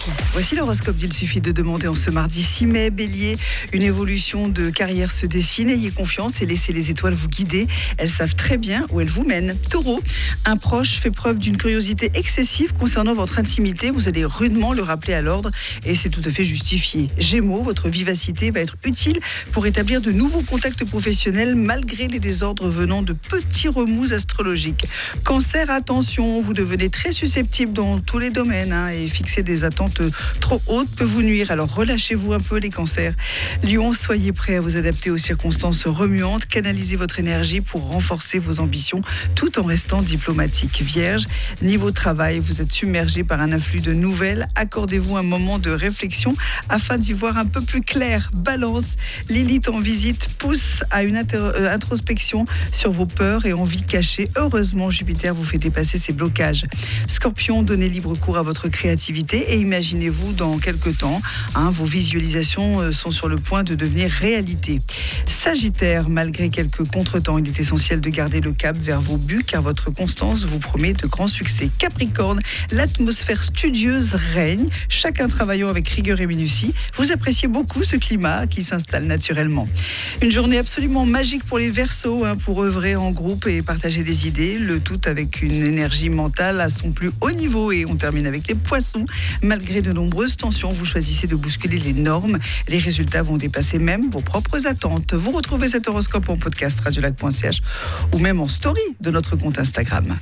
Voici l'horoscope d'Il suffit de demander en ce mardi 6 mai. Bélier, une évolution de carrière se dessine. Ayez confiance et laissez les étoiles vous guider. Elles savent très bien où elles vous mènent. Taureau, un proche fait preuve d'une curiosité excessive concernant votre intimité. Vous allez rudement le rappeler à l'ordre et c'est tout à fait justifié. Gémeaux, votre vivacité va être utile pour établir de nouveaux contacts professionnels malgré les désordres venant de petits remous astrologiques. Cancer, attention, vous devenez très susceptible dans tous les domaines et fixer des attentes trop hautes peut vous nuire. Alors relâchez-vous un peu les cancers. Lion, soyez prêts à vous adapter aux circonstances remuantes. Canalisez votre énergie pour renforcer vos ambitions tout en restant diplomatique. Vierge, niveau travail, vous êtes submergé par un afflux de nouvelles. Accordez-vous un moment de réflexion afin d'y voir un peu plus clair. Balance, Lilith en visite pousse à une introspection sur vos peurs et envies cachées. Heureusement, Jupiter vous fait dépasser ces blocages. Scorpion, donnez libre cours à votre créativité et imaginez-vous dans quelques temps. Vos visualisations sont sur le point de devenir réalité. Sagittaire, malgré quelques contretemps, il est essentiel de garder le cap vers vos buts car votre constance vous promet de grands succès. Capricorne, l'atmosphère studieuse règne, chacun travaillant avec rigueur et minutie. Vous appréciez beaucoup ce climat qui s'installe naturellement. Une journée absolument magique pour les Verseaux, pour œuvrer en groupe et partager des idées, le tout avec une énergie mentale à son plus haut niveau. Et on termine avec les Poissons. Malgré de nombreuses tensions, vous choisissez de bousculer les normes. Les résultats vont dépasser même vos propres attentes. Vous retrouvez cet horoscope en podcast radiolac.ch ou même en story de notre compte Instagram.